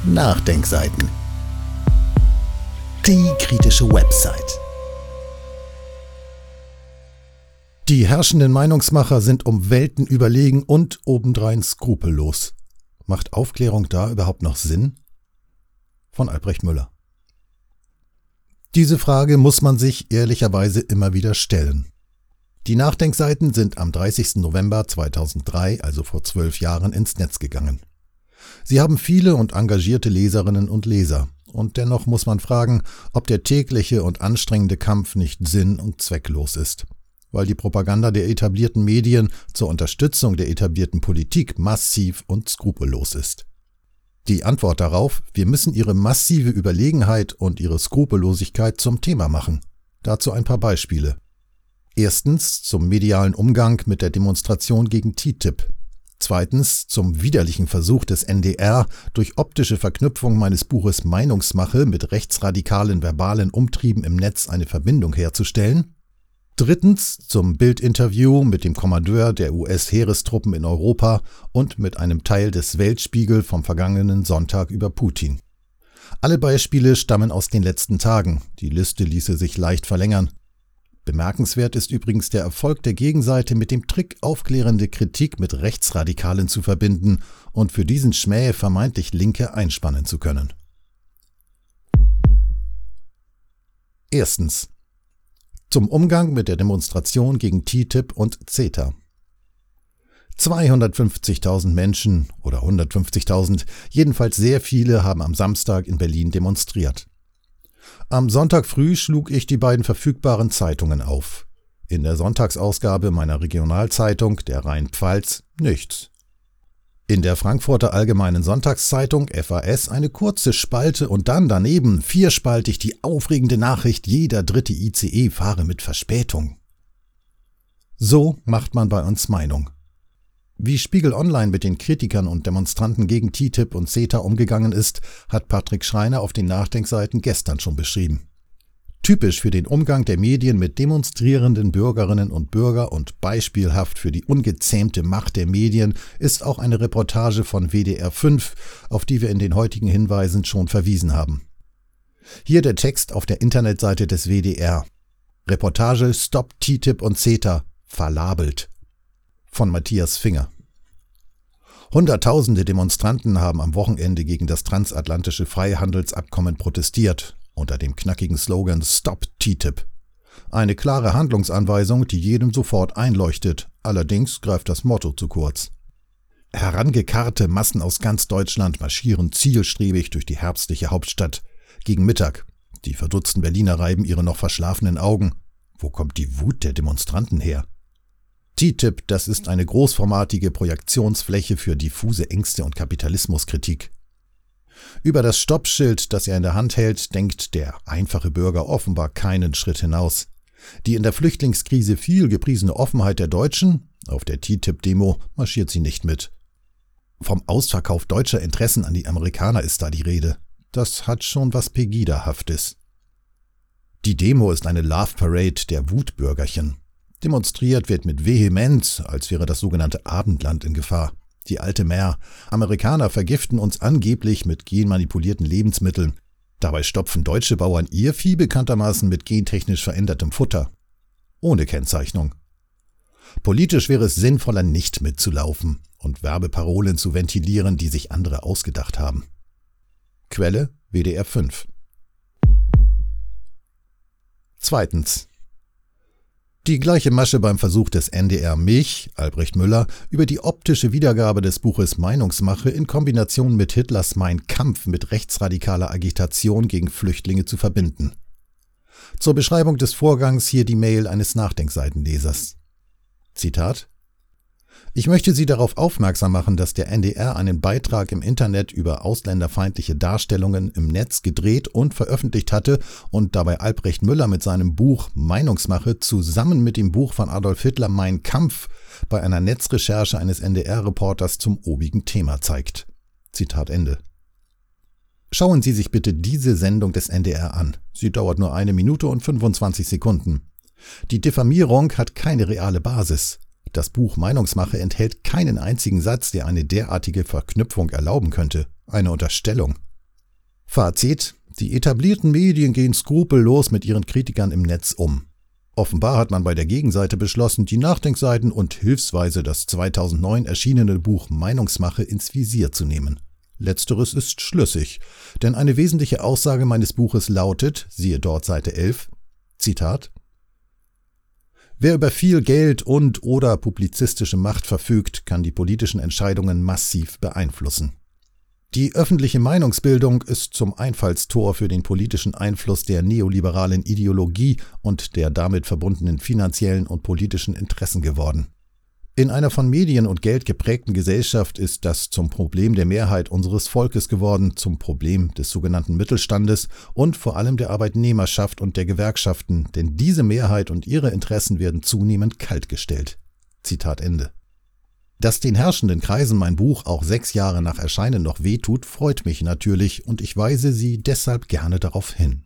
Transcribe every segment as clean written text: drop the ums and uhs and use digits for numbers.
Nachdenkseiten. Die kritische Website. Die herrschenden Meinungsmacher sind um Welten überlegen und obendrein skrupellos. Macht Aufklärung da überhaupt noch Sinn? Von Albrecht Müller. Diese Frage muss man sich ehrlicherweise immer wieder stellen. Die Nachdenkseiten sind am 30. November 2003, also vor 12 Jahren, ins Netz gegangen. Sie haben viele und engagierte Leserinnen und Leser. Und dennoch muss man fragen, ob der tägliche und anstrengende Kampf nicht sinn- und zwecklos ist. Weil die Propaganda der etablierten Medien zur Unterstützung der etablierten Politik massiv und skrupellos ist. Die Antwort darauf: Wir müssen ihre massive Überlegenheit und ihre Skrupellosigkeit zum Thema machen. Dazu ein paar Beispiele. Erstens zum medialen Umgang mit der Demonstration gegen TTIP. Zweitens zum widerlichen Versuch des NDR, durch optische Verknüpfung meines Buches Meinungsmache mit rechtsradikalen verbalen Umtrieben im Netz eine Verbindung herzustellen. Drittens zum Bild-Interview mit dem Kommandeur der US-Heerestruppen in Europa und mit einem Teil des Weltspiegel vom vergangenen Sonntag über Putin. Alle Beispiele stammen aus den letzten Tagen. Die Liste ließe sich leicht verlängern. Bemerkenswert ist übrigens der Erfolg der Gegenseite, mit dem Trick aufklärende Kritik mit Rechtsradikalen zu verbinden und für diesen Schmäh vermeintlich Linke einspannen zu können. Erstens. Zum Umgang mit der Demonstration gegen TTIP und CETA. 250.000 Menschen oder 150.000, jedenfalls sehr viele, haben am Samstag in Berlin demonstriert. Am Sonntag früh schlug ich die beiden verfügbaren Zeitungen auf. In der Sonntagsausgabe meiner Regionalzeitung, der Rhein-Pfalz, nichts. In der Frankfurter Allgemeinen Sonntagszeitung, FAS, eine kurze Spalte und dann daneben vierspaltig die aufregende Nachricht: jeder dritte ICE fahre mit Verspätung. So macht man bei uns Meinung. Wie Spiegel Online mit den Kritikern und Demonstranten gegen TTIP und CETA umgegangen ist, hat Patrick Schreiner auf den Nachdenkseiten gestern schon beschrieben. Typisch für den Umgang der Medien mit demonstrierenden Bürgerinnen und Bürger und beispielhaft für die ungezähmte Macht der Medien ist auch eine Reportage von WDR 5, auf die wir in den heutigen Hinweisen schon verwiesen haben. Hier der Text auf der Internetseite des WDR. Reportage Stop TTIP und CETA, verlabelt. Von Matthias Finger. Hunderttausende Demonstranten haben am Wochenende gegen das transatlantische Freihandelsabkommen protestiert, unter dem knackigen Slogan Stop TTIP. Eine klare Handlungsanweisung, die jedem sofort einleuchtet, allerdings greift das Motto zu kurz. Herangekarrte Massen aus ganz Deutschland marschieren zielstrebig durch die herbstliche Hauptstadt. Gegen Mittag. Die verdutzten Berliner reiben ihre noch verschlafenen Augen. Wo kommt die Wut der Demonstranten her? TTIP, das ist eine großformatige Projektionsfläche für diffuse Ängste und Kapitalismuskritik. Über das Stoppschild, das er in der Hand hält, denkt der einfache Bürger offenbar keinen Schritt hinaus. Die in der Flüchtlingskrise viel gepriesene Offenheit der Deutschen, auf der TTIP-Demo marschiert sie nicht mit. Vom Ausverkauf deutscher Interessen an die Amerikaner ist da die Rede. Das hat schon was Pegida-haftes. Die Demo ist eine Love Parade der Wutbürgerchen. Demonstriert wird mit Vehemenz, als wäre das sogenannte Abendland in Gefahr. Die alte Mär. Amerikaner vergiften uns angeblich mit genmanipulierten Lebensmitteln. Dabei stopfen deutsche Bauern ihr Vieh bekanntermaßen mit gentechnisch verändertem Futter. Ohne Kennzeichnung. Politisch wäre es sinnvoller, nicht mitzulaufen und Werbeparolen zu ventilieren, die sich andere ausgedacht haben. Quelle: WDR 5. Zweitens. Die gleiche Masche beim Versuch des NDR, mich, Albrecht Müller, über die optische Wiedergabe des Buches Meinungsmache in Kombination mit Hitlers Mein Kampf mit rechtsradikaler Agitation gegen Flüchtlinge zu verbinden. Zur Beschreibung des Vorgangs hier die Mail eines Nachdenkseitenlesers. Zitat: Ich möchte Sie darauf aufmerksam machen, dass der NDR einen Beitrag im Internet über ausländerfeindliche Darstellungen im Netz gedreht und veröffentlicht hatte und dabei Albrecht Müller mit seinem Buch Meinungsmache zusammen mit dem Buch von Adolf Hitler Mein Kampf bei einer Netzrecherche eines NDR-Reporters zum obigen Thema zeigt. Zitat Ende. Schauen Sie sich bitte diese Sendung des NDR an. Sie dauert nur 1 Minute und 25 Sekunden. Die Diffamierung hat keine reale Basis. Das Buch Meinungsmache enthält keinen einzigen Satz, der eine derartige Verknüpfung erlauben könnte. Eine Unterstellung. Fazit: Die etablierten Medien gehen skrupellos mit ihren Kritikern im Netz um. Offenbar hat man bei der Gegenseite beschlossen, die Nachdenkseiten und hilfsweise das 2009 erschienene Buch Meinungsmache ins Visier zu nehmen. Letzteres ist schlüssig, denn eine wesentliche Aussage meines Buches lautet, siehe dort Seite 11, Zitat: Wer über viel Geld und/oder publizistische Macht verfügt, kann die politischen Entscheidungen massiv beeinflussen. Die öffentliche Meinungsbildung ist zum Einfallstor für den politischen Einfluss der neoliberalen Ideologie und der damit verbundenen finanziellen und politischen Interessen geworden. In einer von Medien und Geld geprägten Gesellschaft ist das zum Problem der Mehrheit unseres Volkes geworden, zum Problem des sogenannten Mittelstandes und vor allem der Arbeitnehmerschaft und der Gewerkschaften, denn diese Mehrheit und ihre Interessen werden zunehmend kaltgestellt. Zitat Ende. Dass den herrschenden Kreisen mein Buch auch 6 Jahre nach Erscheinen noch wehtut, freut mich natürlich und ich weise Sie deshalb gerne darauf hin.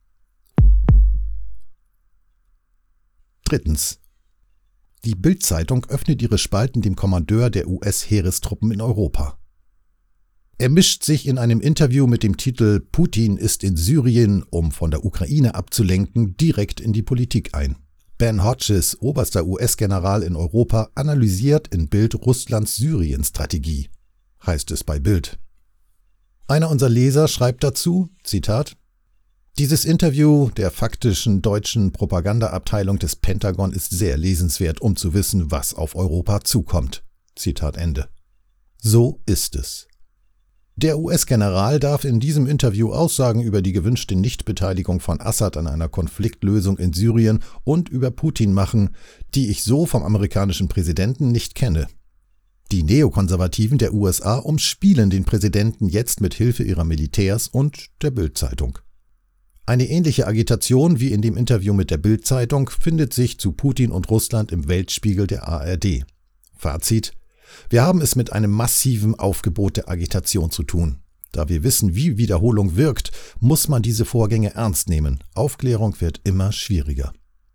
Drittens. Die Bild-Zeitung öffnet ihre Spalten dem Kommandeur der US-Heerestruppen in Europa. Er mischt sich in einem Interview mit dem Titel »Putin ist in Syrien, um von der Ukraine abzulenken« direkt in die Politik ein. Ben Hodges, oberster US-General in Europa, analysiert in Bild Russlands Syrien-Strategie, heißt es bei Bild. Einer unserer Leser schreibt dazu, Zitat: Dieses Interview der faktischen deutschen Propagandaabteilung des Pentagon ist sehr lesenswert, um zu wissen, was auf Europa zukommt. Zitat Ende. So ist es. Der US-General darf in diesem Interview Aussagen über die gewünschte Nichtbeteiligung von Assad an einer Konfliktlösung in Syrien und über Putin machen, die ich so vom amerikanischen Präsidenten nicht kenne. Die Neokonservativen der USA umspielen den Präsidenten jetzt mit Hilfe ihrer Militärs und der Bild-Zeitung. Eine ähnliche Agitation wie in dem Interview mit der Bild-Zeitung findet sich zu Putin und Russland im Weltspiegel der ARD. Fazit: Wir haben es mit einem massiven Aufgebot der Agitation zu tun. Da wir wissen, wie Wiederholung wirkt, muss man diese Vorgänge ernst nehmen. Aufklärung wird immer schwieriger.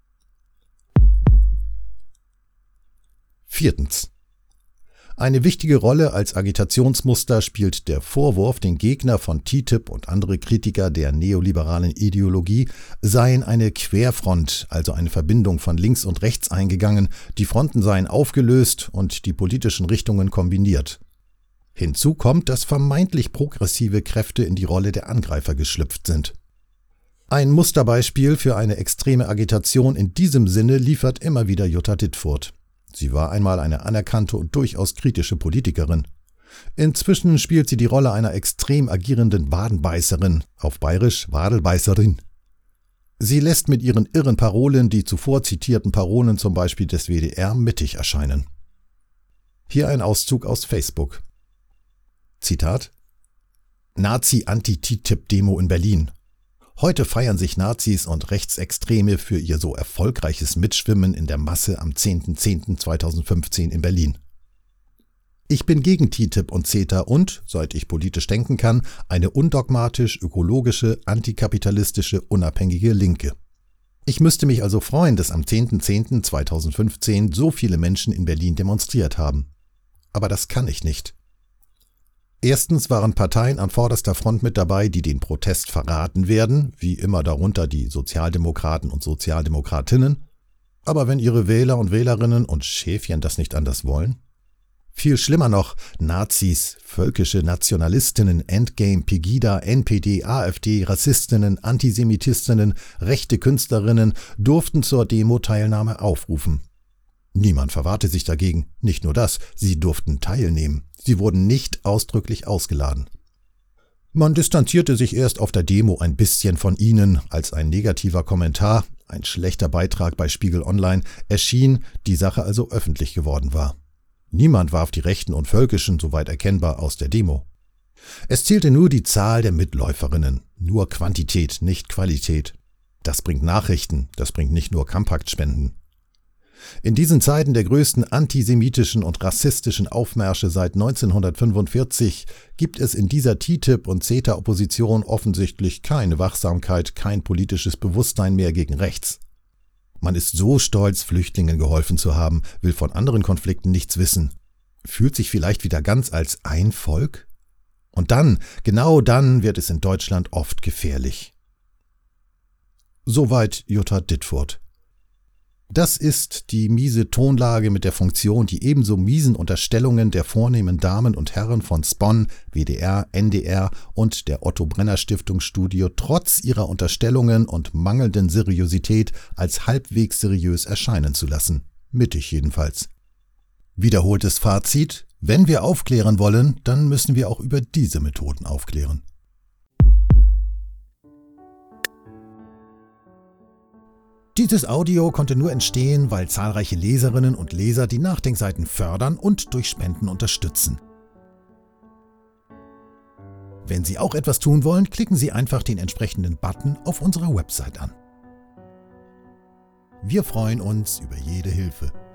Viertens. Eine wichtige Rolle als Agitationsmuster spielt der Vorwurf, den Gegner von TTIP und andere Kritiker der neoliberalen Ideologie seien eine Querfront, also eine Verbindung von links und rechts eingegangen, die Fronten seien aufgelöst und die politischen Richtungen kombiniert. Hinzu kommt, dass vermeintlich progressive Kräfte in die Rolle der Angreifer geschlüpft sind. Ein Musterbeispiel für eine extreme Agitation in diesem Sinne liefert immer wieder Jutta Dittfurt. Sie war einmal eine anerkannte und durchaus kritische Politikerin. Inzwischen spielt sie die Rolle einer extrem agierenden Wadenbeißerin, auf Bayerisch Wadelbeißerin. Sie lässt mit ihren irren Parolen die zuvor zitierten Parolen zum Beispiel des WDR mittig erscheinen. Hier ein Auszug aus Facebook. Zitat: Nazi-Anti-TTIP-Demo in Berlin. Heute feiern sich Nazis und Rechtsextreme für ihr so erfolgreiches Mitschwimmen in der Masse am 10.10.2015 in Berlin. Ich bin gegen TTIP und CETA und, seit ich politisch denken kann, eine undogmatisch, ökologische, antikapitalistische, unabhängige Linke. Ich müsste mich also freuen, dass am 10.10.2015 so viele Menschen in Berlin demonstriert haben. Aber das kann ich nicht. Erstens waren Parteien an vorderster Front mit dabei, die den Protest verraten werden, wie immer darunter die Sozialdemokraten und Sozialdemokratinnen. Aber wenn ihre Wähler und Wählerinnen und Schäfchen das nicht anders wollen? Viel schlimmer noch, Nazis, völkische Nationalistinnen, Endgame, Pegida, NPD, AfD, Rassistinnen, Antisemitistinnen, rechte Künstlerinnen durften zur Demo-Teilnahme aufrufen. Niemand verwahrte sich dagegen. Nicht nur das, sie durften teilnehmen. Sie wurden nicht ausdrücklich ausgeladen. Man distanzierte sich erst auf der Demo ein bisschen von ihnen, als ein negativer Kommentar, ein schlechter Beitrag bei Spiegel Online, erschien, die Sache also öffentlich geworden war. Niemand warf die Rechten und Völkischen, soweit erkennbar, aus der Demo. Es zählte nur die Zahl der Mitläuferinnen, nur Quantität, nicht Qualität. Das bringt Nachrichten, das bringt nicht nur Kampaktspenden. In diesen Zeiten der größten antisemitischen und rassistischen Aufmärsche seit 1945 gibt es in dieser TTIP- und CETA-Opposition offensichtlich keine Wachsamkeit, kein politisches Bewusstsein mehr gegen rechts. Man ist so stolz, Flüchtlingen geholfen zu haben, will von anderen Konflikten nichts wissen, fühlt sich vielleicht wieder ganz als ein Volk? Und dann, genau dann, wird es in Deutschland oft gefährlich. Soweit Jutta Dittfurt. Das ist die miese Tonlage mit der Funktion, die ebenso miesen Unterstellungen der vornehmen Damen und Herren von Spon, WDR, NDR und der Otto-Brenner-Stiftung Studio trotz ihrer Unterstellungen und mangelnden Seriosität als halbwegs seriös erscheinen zu lassen. Mittig jedenfalls. Wiederholtes Fazit: Wenn wir aufklären wollen, dann müssen wir auch über diese Methoden aufklären. Dieses Audio konnte nur entstehen, weil zahlreiche Leserinnen und Leser die Nachdenkseiten fördern und durch Spenden unterstützen. Wenn Sie auch etwas tun wollen, klicken Sie einfach den entsprechenden Button auf unserer Website an. Wir freuen uns über jede Hilfe.